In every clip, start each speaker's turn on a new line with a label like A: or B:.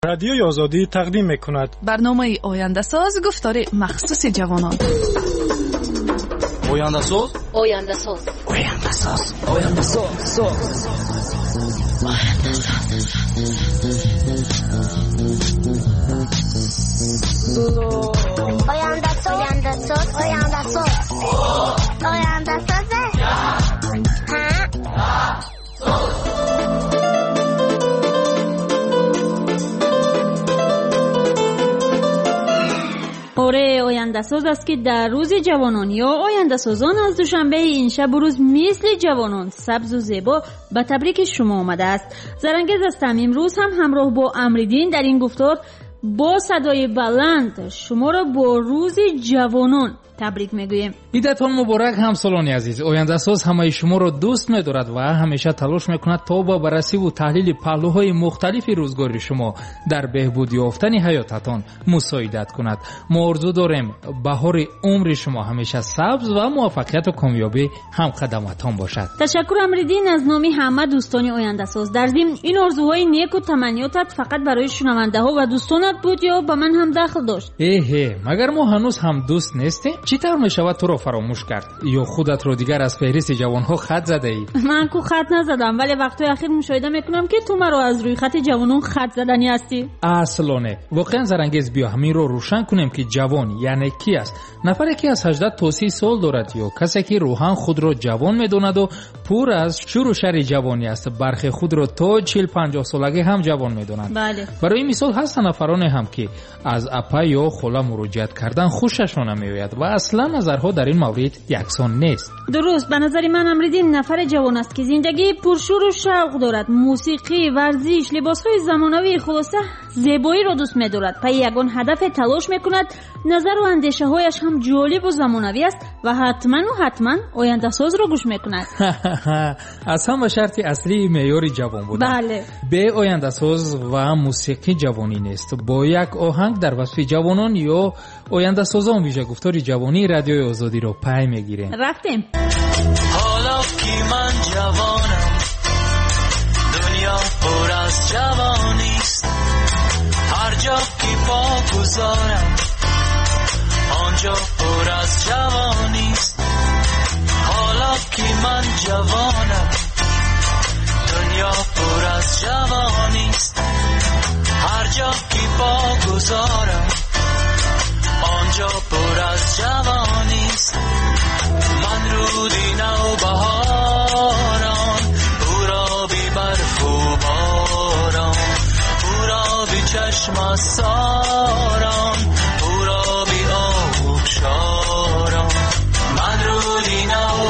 A: رادیوی آزادی تقدیم می‌کند
B: برنامه آینده ساز گفتار مخصوص جوانان.
C: آینده ساز
D: آینده ساز
C: آینده ساز آینده ساز
D: آینده ساز آینده ساز آینده ساز
E: آینده ساز است که در روز جوانان یا آینده سازان از دوشنبه این شب و روز مثل جوانان سبز و زیبا به تبریک شما آمده است. زرنگز هستم. امروز هم همراه با امریدین در این گفتار با صدای بلند شما را با روز جوانان تبریک میگویم.
F: ایدتان مبارک همسالان عزیز. آینده ساز همه شما را دوست می‌دارد و همیشه تلاش می‌کند تا با بررسی و تحلیل پهلوهای مختلف روزگار شما در بهبود یافتن حیاتتان مساعدت کند. ما آرزو داریم بهار عمر شما همیشه سبز و موفقیت و کامیابی هم قدمتان باشد.
E: تشکر امریدین از نام همه دوستان آینده ساز. در ضمن این آرزوهای نیک و تمنیاتت فقط برای شنونده‌ها و دوستانت بود یا به من هم دخل داشت؟
F: مگر ما هنوز هم دوست نیستیم؟ چطور میشود تو را فراموش کرد یا خودت را دیگر از فهرست جوانها خط زده ای؟
E: من کو خط نزدم، ولی وقتی اخیر مشاهده میکنم که تو مرا از روی خط جوانان خط زدنی هستی.
F: اصلا نه. واقعا زرنگز بیا همین رو روشن کنیم که جوان یعنی کی است. نفری که از 18 تا 30 سال دارد یا کسی که روحاً خود را جوان میداند و پر از شور و شر جوانی است. برخی خود را تا 40-50 سالگی هم جوان میدانند.
E: بله.
F: برای مثال هست نفرانی هم که از اپا یا خاله مراجعت کردن خوششان نمیآید و اصلا نظرها در این مورد یکسان نیست.
E: درست. به نظر من امریدین نفر جوان است که زندگی پرشور و شوق دارد، موسیقی، ورزش، لباسهای زمانوی، خلاصه زیبایی را دوست می‌دارد. پای یگان هدف تلاش می‌کند. نظر و اندیشه‌هایش هم جالب و زمانوی است و حتما آینده ساز را گوش می‌کند.
F: اصلا به شرط اصلی معیار جوان بودن.
E: بله.
F: به آینده ساز و موسیقی جوانی نیست. با یک آهنگ در وصف جوانان یا آینده سازان ویژه گفتار جوانی رادیوی آزادی رو پی میگیریم.
E: رفتیم.
C: حالا که من جوانم دنیا پر از جوانیست، هر جا که پا گذارم آنجا پر از جوانیست. حالا که من جوانم دنیا پر از جوانیست، هر جا که پا گذارم آنجا پر از جوانیست. من رودی نو بهاران پورابی برف و باران، پورابی چشم ساران، پورابی آب شاران. من رودی نو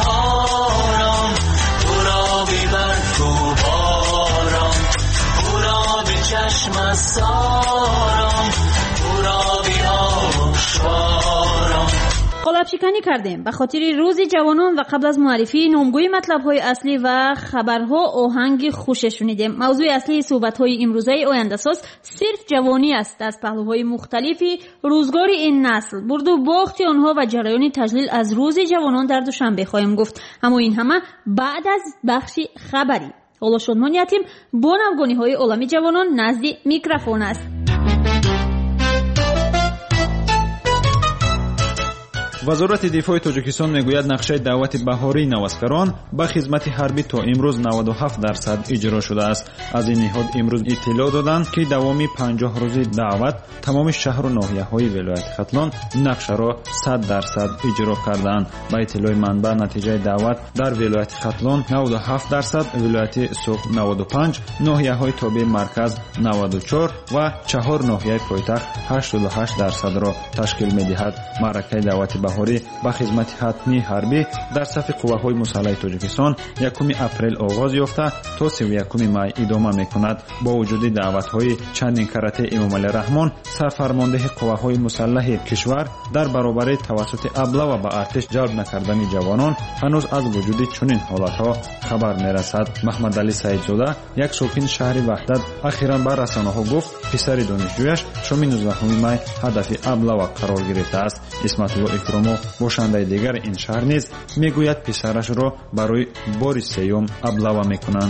C: بهاران پورابی برف و باران، پورابی چشم ساران، پورابی آب شاران.
E: قالب شکنی کردیم به خاطر روز جوانان و قبل از معرفی نامگوی مطلب‌های اصلی و خبرها آهنگ خوش شنیدیم. موضوع اصلی صحبت‌های امروزه آینده ساز صرف جوانی است. از پهلوهای مختلفی روزگار این نسل، برد و باخت آنها و جریان تجلیل از روز جوانان در دوشنبه خواهیم گفت. اما این همه بعد از بخش خبری. حالا شادمانیتیم با نوگانی‌های عالم جوانان نزد میکروفون است.
G: وزارت دفاع تاجیکستان میگوید نقشه دعوت بهاری نوسکران به خدمت حربی تا امروز 97% اجرا شده است. از این نهاد امروز اطلاع دادند که دوامی 50 روزی دعوت تمام شهر و ناحیه‌های ولایت ختلان نقشه را 100% اجرا کردند. با اطلاع منبع نتیجه دعوت در ولایت ختلان 97%، ولایت سوق 95%، ناحیه‌های تابع مرکز 94% و 4 ناحیه پایتخت 88% را تشکیل می‌دهد. معرکه دعوت بهاری با خدمت حتمی حربی در صف قوه‌های مسلح تاجیکستان 1 اپریل آغاز یافته تا 31 می ادامه می‌کند. با وجود دعوت‌های چندین کرته امام علی رحمان سرفرمانده قوه‌های مسلح کشور در برابر توسط ابله و با ارتش جلب نکردن جوانان هنوز از وجود چنین حالت‌ها خبر می‌رسد. محمد علی سعیدزاده یک ساکن شهر وحدت اخیراً به رسانه‌ها گفت پسر دانشجویش شام 19 می هدف ابله و قرار گرفته است. اسمت الله اکرامو باشنده دیگر این شهر نیز میگوید پسرش را برای بار سیوم ابله میکنند.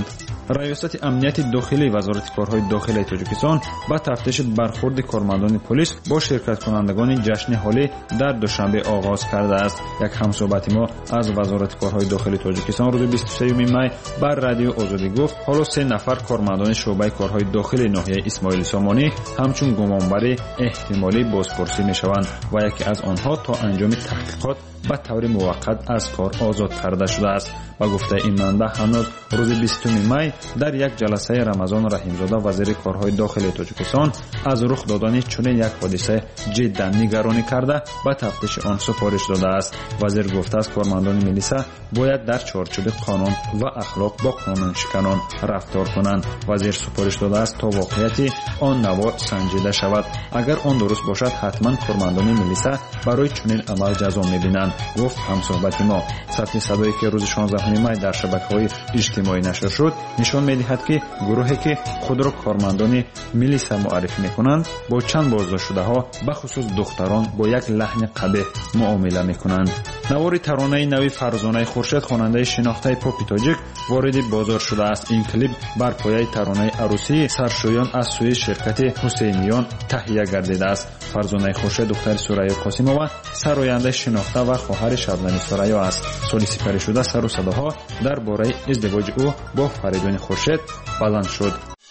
G: раёсати амнияти дохилии вазорати корҳои дохилии тоҷикистон ба тафтиши бархурди кормандони полис бо ширкаткунандагони ҷашни ҳолӣ дар душанбе оғоз кардааст. як ҳамсӯҳбати мо аз вазорати корҳои дохилии тоҷикистон рӯзи 23 май бар радиои озодӣ гуфт ҳоло 3 нафар кормандони шуъбаи корҳои дохилии ноҳияи исмоили сомонӣ ҳамчун гумонбари эҳтимолӣ бозпурсӣ мешаванд ва яке аз онҳо то анҷоми таҳқиқот ба таври муваққат аз кор озод карда шудааст. ба гуфтаи ин манбаъ ҳанӯз рӯзи 20 май дар як ҷаласаи Рамазон Раҳимзода вазири корҳои дохилии Тоҷикистон аз рух додани чунин як ҳодиса ҷиддан нигаронӣ карда ба тафтиши он супориш додааст. вазир гуфтааст кормандони милиса бояд дар чорчӯби қонун ва ахлоқ бо қонуншиканон рафтор кунанд. вазир супориш додааст то воқеияти он наво санҷида шавад. агар он дуруст бошад ҳатман кормандони милиса барои чунин амал ҷазо мебинанд, гуфт ҳамсӯҳбати мо. сатҳи садое ки рӯзи 16 май дар шабакаҳои иҷтимоӣ нашр шуд нишон медиҳад ки гурӯҳе ки худро кормандони милиса муаррифӣ мекунанд бо чанд боздоштшудаҳо бахусус духтарон бо як лаҳни қабеҳ муомила мекунанд. навори таронаи нави Фарзонаи Хуршед хонандаи шинохтаи попи тоҷик вориди бозор шудааст. ин клип бар пояи таронаи арӯсии саршӯён аз сӯи ширкати ҳусейниён таҳия гардидааст. Фарзонаи Хуршед духтари Сурайё Қосимова сарояндаи шинохта ва хоҳари Шабнами Сурайё аст. соли сипаришуда сару садоҳо дар бораи издивоҷи ӯ бо Фаридуни Хуршед баланд шуд.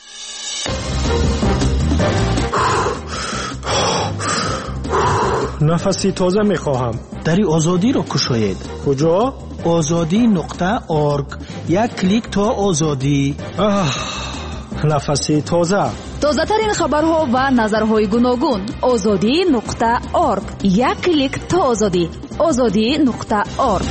A: нафаси тоза мехоҳам.
H: дари озодиро кушоед.
A: куҷо?
H: ozodi.org. як клик то озодӣ.
A: нафаси тоза.
B: тозатарин хабарҳо ва назарҳои гуногун. ozodi.org. як клик то озодӣ. ozodi.org.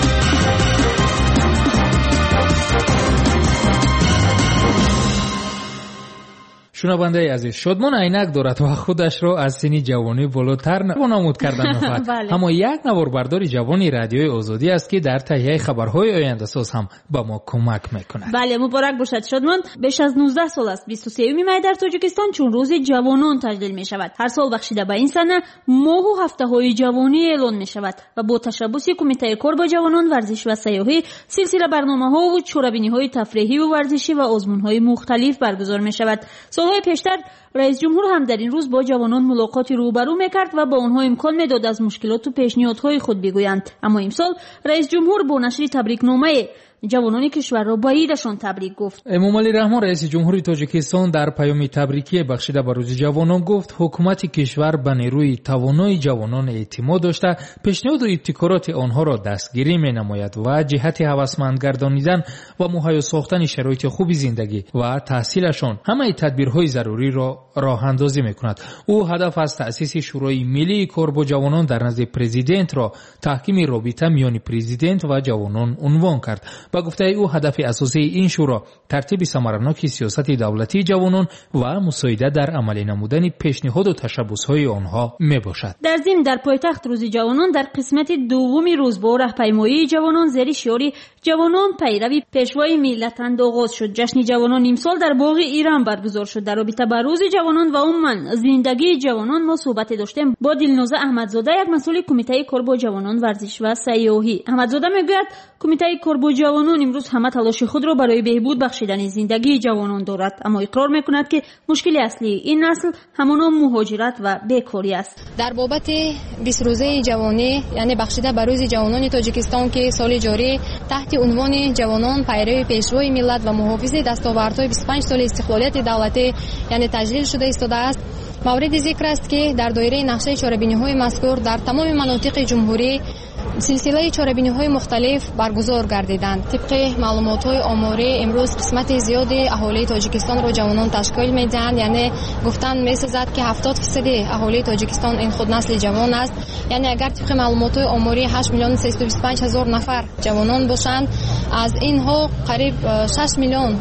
F: шунавандаи азиз, шодмон айнак дорад ва худашро аз синни ҷавонӣ болотар намуд кардан мехоҳад. аммо як наворбардори ҷавони радиои озодӣ аст ки дар таҳияи хабарҳои ояндасоз ҳам ба мо кӯмак мекунад.
E: бале, муборак бошад шодмон. беш аз 19 сол аст 23 май дар Тоҷикистон чун рӯзи ҷавонон таҷлил мешавад. ҳар сол бахшида ба ин сана моҳу ҳафтаҳои ҷавонӣ эълон мешавад ва бо ташаббуси кумитаи кор бо ҷавонон, варзиш ва сайёҳӣ силсила барномаҳо ва чорабиниҳои тафриҳиву варзишӣ ва озмунҳои мухталиф баргузор мешавад. солҳои пештар раис ҷумҳур ҳам дар ин рӯз бо ҷавонон мулоқоти рӯбарӯ мекард ва ба онҳо имкон медод аз мушкилоту пешниҳодҳои худ бигӯянд. аммо имсол раис ҷумҳур бо нашри табрикномае ҷавонони кишварро ба идашон табрик гуфт.
F: эмомалӣ раҳмон раиси ҷумҳури тоҷикистон дар паёми табрикие бахшида ба рӯзи ҷавонон гуфт ҳукумати кишвар ба нерӯи тавонои ҷавонон эътимод дошта пешниҳоду ибтикороти онҳоро дастгирӣ менамояд ва ҷиҳати ҳавасманд гардонидан ва муҳайё сохтани шароити хуби зиндагӣ ва таҳсилашон ҳамаи тадбирҳои заруриро роҳандозӣ мекунад. ӯ ҳадаф аз таъсиси шӯрои миллии кор бо ҷавонон дар назди президентро таҳкими робита миёни президент ва ҷавонон унвон кард. ба гуфтаи ӯ ҳадафи асосии ин шӯро тартиби самараноки сиёсати давлатии ҷавонон ва мусоида дар амалӣ намудани пешниҳоду ташаббусҳои онҳо мебошад.
E: дар зимн дар пойтахт рӯзи ҷавонон дар қисмати дуввуми рӯз бо раҳпаймоии ҷавонон зери шиори ҷавонон пайрави пешвои миллатанд оғоз шуд. ҷашни ҷавонон имсол дар боғи Иран баргузор шуд. дар робита ба рӯзи ҷавонон ва умуман зиндагии ҷавонон мо суҳбате доштем бо Дилноза Аҳмадзода, як масъули кумитаи кор бо ҷавонон, варзиш ва сайёҳӣ. аҳмадзода мегӯяд кумитаи кор бо ҷавонон имрӯз ҳама талоши худро барои беҳбуд бахшидани зиндагии ҷавонон дорад, аммо иқрор мекунад ки мушкили аслии ин насль ҳамоно муҳоҷират ва бекорӣ аст.
I: дар бобати 20 рӯзаи ҷавонӣ, яъне бахшида ба рӯзи ҷавонони Тоҷикистон ки соли ҷорӣ таҳти унвони ҷавонон пайрави пешвои миллат ва муҳофизи дастовардҳои 25 соли истиқлолияти давлатӣ яъне таҷлил шуда истодааст. мавриди зикр аст ки дар доираи нақшаи чорабиниҳои мазкур дар тамоми манотиқи ҷумҳурӣ силсилаи чорабиниҳои мухталиф баргузор гардиданд. тибқи маълумотҳои оморӣ имрӯз қисмати зиёди аҳолии Тоҷикистонро ҷавонон ташкил медиҳанд, яъне гуфтан месазад ки 70% аҳолии Тоҷикистон ин худ насли ҷавон аст. яъне агар тибқи маълумотҳои оморӣ 8 миллион 325 ҳазор нафар ҷавонон бошанд, аз инҳо қариб 6 миллион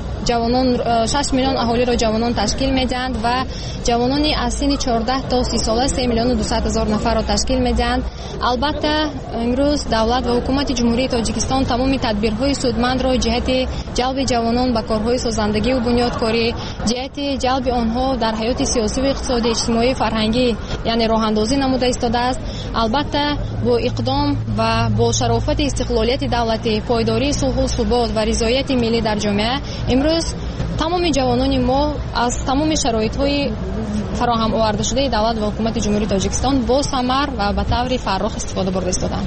I: аҳолиро ҷавонон ташкил медиҳанд ва ҷавонони аз синни 14 то 30 сола 3 миллиону 200 ҳазор нафарро ташкил медиҳанд. албатта имрӯз давлат ва ҳукумати ҷумҳурии Тоҷикистон тамоми тадбирҳои судмандро ҷиҳати ҷалби ҷавонон ба корҳои созандагиву бунёдкорӣ جهت جلب آنها در حیات سیاسی و اقتصادی اجتماعی فرهنگی یعنی راه اندازی نموده ایستاده است. البته با اقدام و با شرافت استقلالیت دولتی، پایداری صلح و ثبات و رضایت ملی در جامعه، امروز تمام جوانان ما از تمام شرایط‌های فراهم آورده شده دولت و حکومت جمهوری تاجیکستان با ثمر و به طور فرخ استفاده برده ایستادند.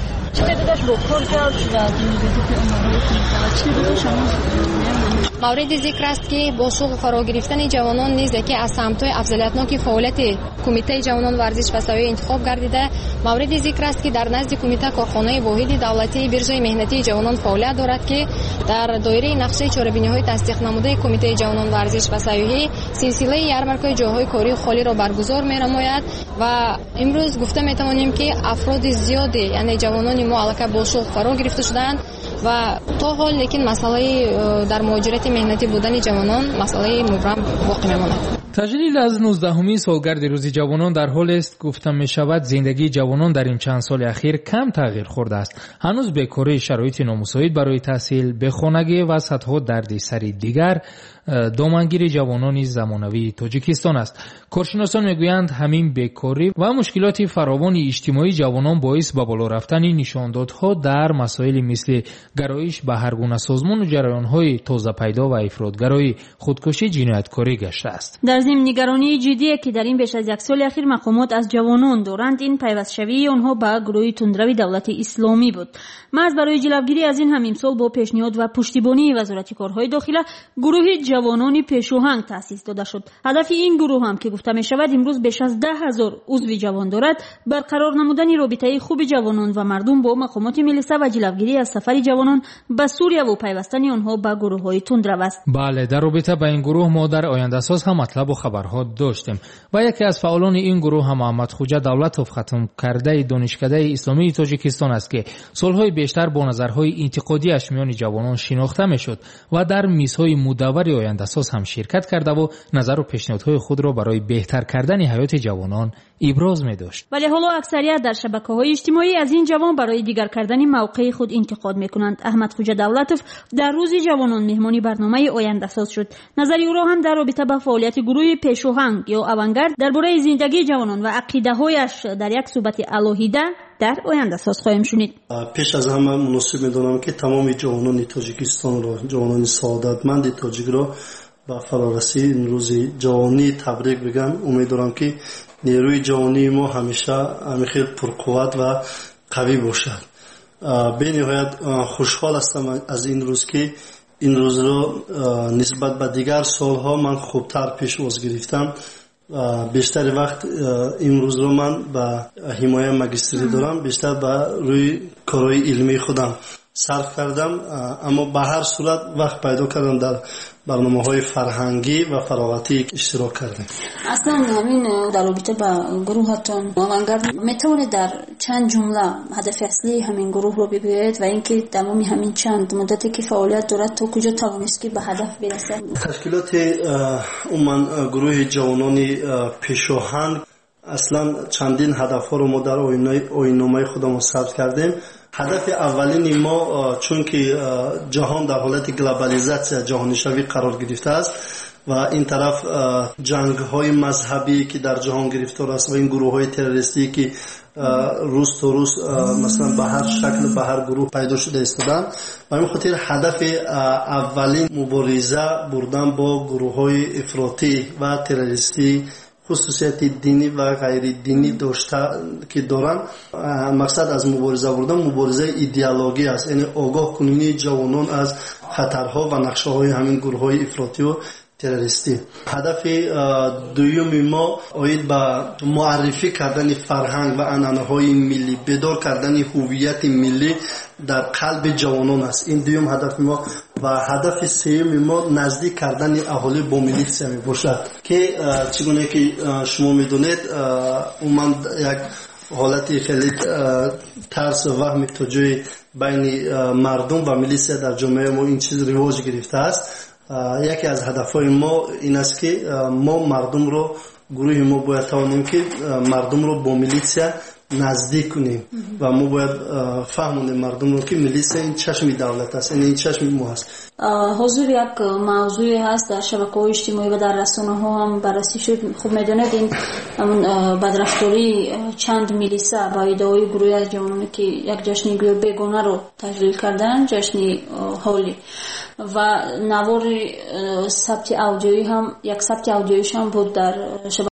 I: مورد ذکر است که با شغل فرا گرفتن جوانان نیز که از سمت‌های افضلیت‌ناک فعالیت کمیته جوانان ورزش و سویه انتخاب گردیده. مورد ذکر است که در نزد کمیته کارخانه واحد دولتی بیرژه مهنتی جوانان فعالیت دارد که در دایره نقشه چاره‌بینی‌های تصدیق نموده کمیته جوانان ورزش و سویه سلسله یارمارک‌های جاهای کاری خالی را برگزار می‌نماید و امروز گفته می‌توانیم که افراد زیادی یعنی جوانان ما البته با شغل فرا گرفته شدند و تا حال لیکن مسئله در مهاجرت مهنتی بودن جوانان مسئله مبرم باقی میماند.
F: تجلیل از 19مین سالگرد روز جوانان در حال است گفته می شود زندگی جوانان در این چند سال اخیر کم تغییر خورده است. هنوز بیکاری، شرایط نامساعد برای تحصیل، بخانگی و صدها دردسر دیگر دامنگیر جوانان زمانوی تاجیکستان است. کارشناسان میگویند همین بیکاری و مشکلات فراوان اجتماعی جوانان باعث به بالا رفتن نشاندادها در مسائل مثل گرایش به هر گونه سازمان و جریان‌های تازه پیدا و افراطگرایی، خودکشی، جنایتکاری گشته است.
E: در ضمن نگرانی جدی که در این بیش از یک سال اخیر مقامات از جوانان دارند این پیوست‌شوی آنها به گروه تندروی دولت اسلامی بود. محض برای جلوگیری از این همین سال با پیشنهاد و پشتیبانی وزارت کارهای داخله گروه جوانان پیشاهنگ تأسیس داده شد. هدف این گروه هم که گفته می شود امروز بیش از 10,000 عضو جوان دارد برقرار نمودن رابطه خوب جوانان و مردم با مقامات ملیسا و جلوگیری از سفر جوانان به سوریه و پیوستن آنها به گروه‌های تندرو است.
F: بله، در رابطه با این گروه ما در آینده ساز هم مطلب و خبرها داشتیم و یکی از فعالان این گروه هم محمد خوجا دولتوف ختم کرده دانشکده اسلامی تاجیکستان است که سالهای بیشتر با نظرهای انتقادی‌اش میان جوانان شناخته میشد و در میزهای مدور آینده ساز هم شرکت کرده و نظر و پیشنهادهای خود را برای بهتر کردن حیات جوانان ابراز می داشت.
E: ولی حالا اکثریت در شبکه‌های اجتماعی از این جوان برای دیگر کردن موقع خود انتقاد می‌کنند. احمد خوجا دولتوف در روز جوانان مهمانی برنامه آینده ساز شد. نظر او را هم در رابطه با فعالیت گروه پیشاهنگ یا آونگارد درباره زندگی جوانان و عقیده‌هایش در یک صحبت الهیده در آینده ساز خواهیم شنید.
J: پیش از همه مناسب می‌دانم که تمام جوانان تاجیکستان را، جوانان سعادتمند تاجیک را با فرارسی این روز جوانی تبریک بگم. امیدوارم که نیروی جوانی ما همیشه خیلی پرقوت و قوی باشد. به نهایت خوشحال هستم از این روز که این روز را نسبت به دیگر سالها من خوبتر پیش گرفتم. بیشتر وقت این روز را من به حمایت ماجستری دارم، بیشتر به روی کارهای علمی خودم صرف کردم، اما به هر صورت وقت پیدا کردم در برنامه‌های فرهنگی و فراغتی اشتراک کردیم.
K: اصلا همین در رابطه با گروهتون آونگارد میتونه در چند جمله هدف اصلی همین گروه رو بگوید و اینکه تمام همین چند مدتی که فعالیت دارد تا کجا توانست که به هدف برسه؟
J: تشکیلات عموما گروه جوانان پیشاهنگ اصلا چندین هدف‌ها رو ما در آیین‌نامه خودمون ثبت کردیم. هدف اولین ما چون که جهان در حالت گلوبالیزاسیون جهانی شوی قرار گرفته است و این طرف جنگ‌های مذهبی که در جهان گرفتار است و این گروه‌های تروریستی که روز تا روز مثلا به هر شکل به هر گروه پیدا شده ایستادن و این خاطر هدف اولین مبارزه بردن با گروه‌های افراطی و تروریستی خصوصیت دینی و غیر دینی داشته که دارن. مقصد از مبارزه بردن مبارزه ایدئولوژی است، یعنی آگاه کننی جوانان از خطرها و نقشه‌های همین گروه‌های افراطی و تروریستی. هدف دوم ما آید به معرفی کردن فرهنگ و عنعنه‌های ملی، بیدار کردن هویت ملی در قلب جوانان است. این دوم هدف ما و هدف سوم ما نزدیک کردن اهالی با میلیسیا می باشد که چگونه که شما میدونید من یک حالتی خیلی ترس و وهم توجه بین مردم و میلیسیا در جامعه ما این چیز رواج گرفته است. یکی از هدفهای ما این است که ما مردم رو گروه ما باید توانیم که مردم رو با میلیسیا نزدیک کنیم و ما باید فهمونیم مردم رو که ملیسا این چشم دولت است، این چشم ما است.
K: حضور یک موضوع هست در شبکه‌های اجتماعی و در رسانه‌ها هم بررسی شد. خوب می‌دونید این بدرفتاری چند میلیسا با ادعای گروهی از جوانانی که یک جشن گویا بیگانه رو تجلیل کردن، جشن هولی، و نوار ثبت آدیویی هم یک ثبت آدیویش هم بود در